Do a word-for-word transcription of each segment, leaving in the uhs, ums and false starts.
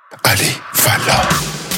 علی فلاح.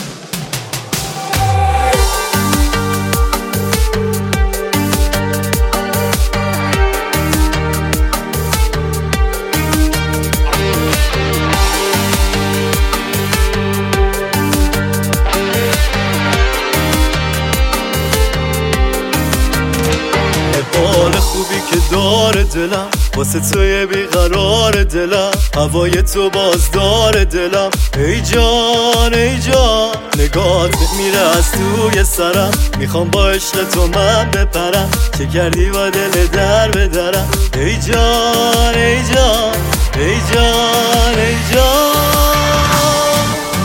حال خوبی که داره دلم واسه توی بیقرار دلم، هوای تو بازدار دلم. ای جان ای جان نگات میره از توی سرم، میخوام با عشق تو من بپرم، چه کردی با دل در بدرم. ای جان ای جان ای جان ای جان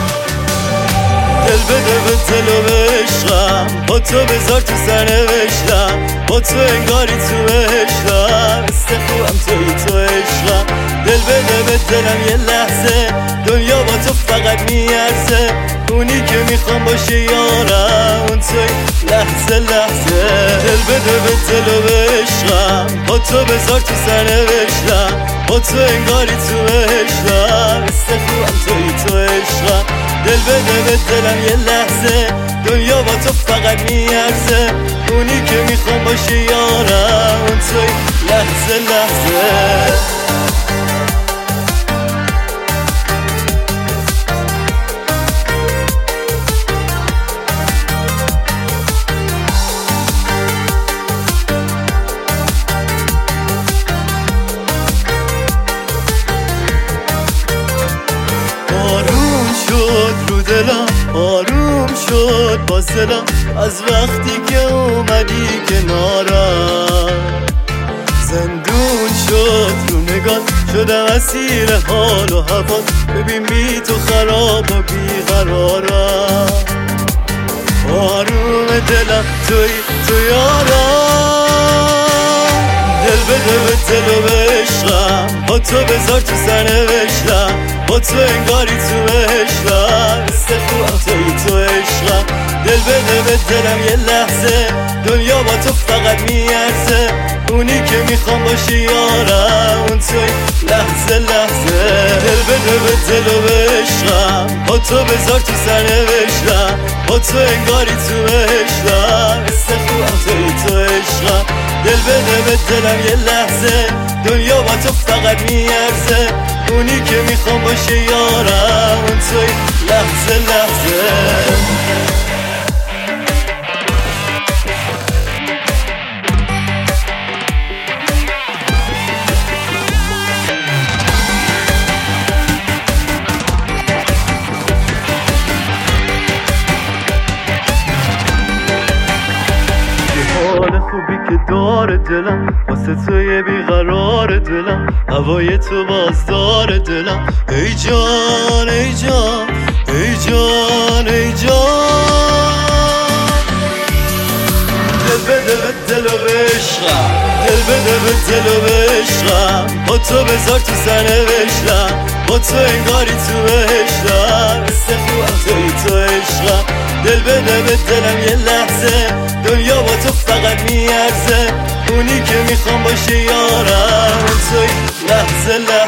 دل بده به دل و به عشقم، با تو بذار تو سرنوشتم، با تو انگاری تو عشقم، مثل خوبم توی تو عشقم. دل بده به دلم یه لحظه، دنیا با تو فقط میارزه، اونی که میخوام باشه یارم، اون توی لحظه لحظه. دل بده به دل و به عشقم، با تو بذار تو سرنوشتم، با تو انگاری تو عشقم، مثل خوبم توی تو عشقم. دل بده به دلم یه لحظه، دنیا با تو فقط میارزه، اونی که میخوام باشه یارم، اون توی لحظه لحظه. آروم شد رو دلم، آروم شد باز دلم، از وقتی که اومدی کنارم. زندون شد رو نگات، شدم اسیر حال و هوات، ببین بی تو خراب و بیقرارم. آروم دلم توی تو یارم، دل بده به دل و به عشقم، با تو بذار تو سرنوشتم، با تو انگاری تو عشقم، مثل خوبم توی تو عشقم. دل بده به دلم یه لحظه، دنیا با تو فقط میارزه، اونی که میخوام باشه یارم، اون توی لحظه لحظه. دل بده به دل و به عشقم، با تو بذار تو سرنوشتم، با تو انگاری تو عشقم، مثل خوبم توی تو عشقم. دل بده به دلم یه لحظه، دنیا با تو فقط میارزه، اونی که میخوام باشه یارم، اون توی لحظه لحظه. حال خوبی که داره دلم واسه توی بیقرار دلم، هوای تو بازدار دلم. ای جان ای جان ای جان ای جان دل بده به دل و به عشقم، دل بده به دل و به عشقم، با تو بذار تو سرنوشتم، با تو انگاری تو عشقم، مثل خوبم توی تو عشقم. دل بده به دلم یه لحظه، دنیا با تو فقط میارزه، اونی که میخوام باشه یارم، اون توی لحظه لحظه.